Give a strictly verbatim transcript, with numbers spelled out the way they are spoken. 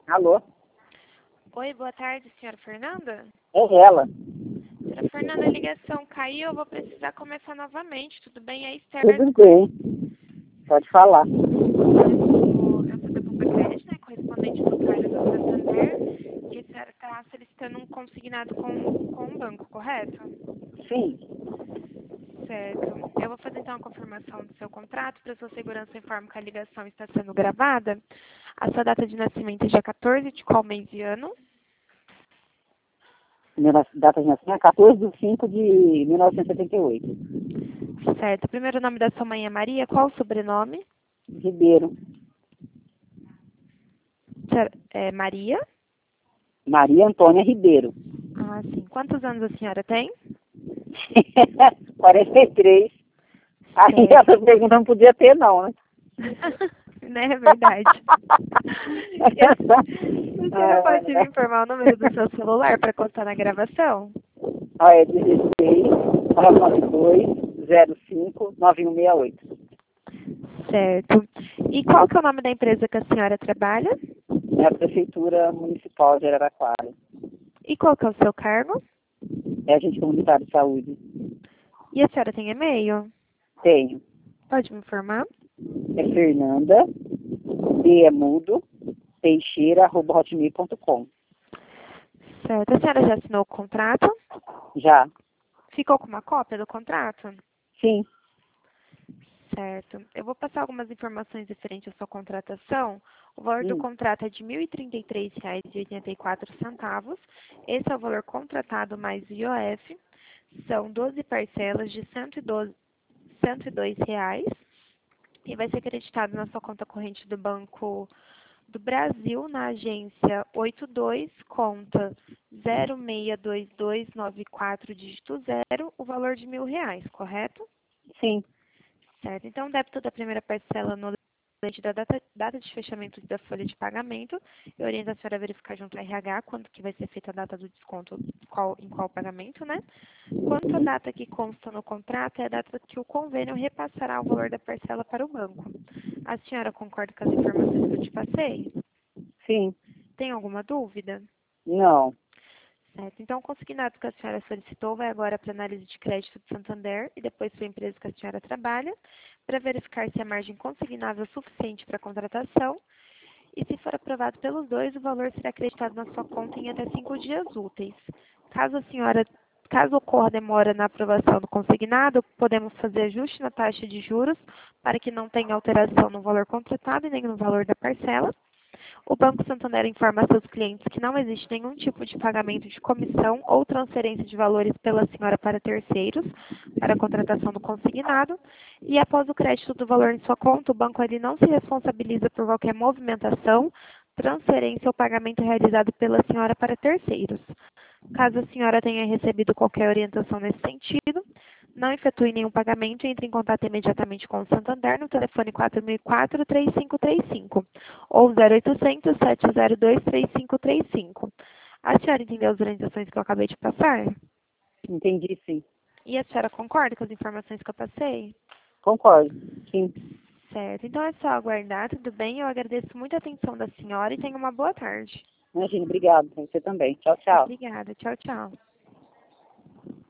Alô? Oi, boa tarde, senhora Fernanda. É ela. Senhora Fernanda, a ligação caiu, eu vou precisar começar novamente, tudo bem? É a Esther. Tudo bem. Pode falar. Eu sou da Pompa Crédito, né, correspondente do Caixa do Santander, que a senhora está solicitando um consignado com, com o banco, correto? Sim. Certo. Eu vou fazer então a confirmação do seu contrato, para sua segurança informo que a ligação está sendo gravada. A sua data de nascimento é dia quatorze de qual mês e ano? Minha nas- data de nascimento é quatorze de cinco de mil novecentos e setenta e oito. Certo. O primeiro nome da sua mãe é Maria, qual o sobrenome? Ribeiro. Senhora- É Maria? Maria Antônia Ribeiro. Ah, sim. Quantos anos a senhora tem? quarenta e três. Aí Certo. essa pergunta não podia ter, não, né? Né, é verdade. A senhora pode me informar o número do seu celular para constar na gravação? Ah, é dezesseis, nove nove dois, zero cinco, nove um seis oito. Certo. E qual que é o nome da empresa que a senhora trabalha? É a Prefeitura Municipal de Araraquara. E qual que é o seu cargo? É agente comunitário de saúde. E a senhora tem e-mail? Tenho. Pode me informar? É Fernanda, D é mudo, Teixeira, arroba hotmail ponto com. Certo. A senhora já assinou o contrato? Já? Ficou com uma cópia do contrato? Sim. Certo. Eu vou passar algumas informações referentes à sua contratação. O valor do Hum. contrato é de mil e trinta e três reais e oitenta e quatro centavos. Esse é o valor contratado mais I O F. São doze parcelas de cento e doze, cento e dois reais. E vai ser acreditado na sua conta corrente do Banco do Brasil, na agência oitenta e dois, conta zero seis dois dois nove quatro, dígito zero, o valor de mil reais, correto? Sim. Certo. Então, o débito da primeira parcela no lembrete da data, data de fechamento da folha de pagamento. Eu oriento a senhora a verificar junto ao R H quando que vai ser feita a data do desconto, qual, em qual pagamento, né? Quanto à Uhum. data que consta no contrato, é a data que o convênio repassará o valor da parcela para o banco. A senhora concorda com as informações que eu te passei? Sim. Tem alguma dúvida? Não. Certo. Então, o consignado que a senhora solicitou vai agora para análise de crédito do Santander e depois para a empresa que a senhora trabalha, para verificar se a margem consignável é suficiente para a contratação. E se for aprovado pelos dois, o valor será acreditado na sua conta em até cinco dias úteis. Caso a senhora, caso ocorra demora na aprovação do consignado, podemos fazer ajuste na taxa de juros para que não tenha alteração no valor contratado e nem no valor da parcela. O Banco Santander informa a seus clientes que não existe nenhum tipo de pagamento de comissão ou transferência de valores pela senhora para terceiros para a contratação do consignado e após o crédito do valor em sua conta, o banco ele não se responsabiliza por qualquer movimentação, transferência ou pagamento realizado pela senhora para terceiros. Caso a senhora tenha recebido qualquer orientação nesse sentido, não efetue nenhum pagamento e entre em contato imediatamente com o Santander no telefone quatro mil e quatro, três cinco três cinco ou zero oitocentos, sete zero dois, três cinco três cinco. A senhora entendeu as orientações que eu acabei de passar? Entendi, sim. E a senhora concorda com as informações que eu passei? Concordo. Sim. Certo. Então é só aguardar, tudo bem? Eu agradeço muito a atenção da senhora e tenha uma boa tarde. Imagina, obrigado. Você também. Tchau, tchau. Obrigada. Tchau, tchau.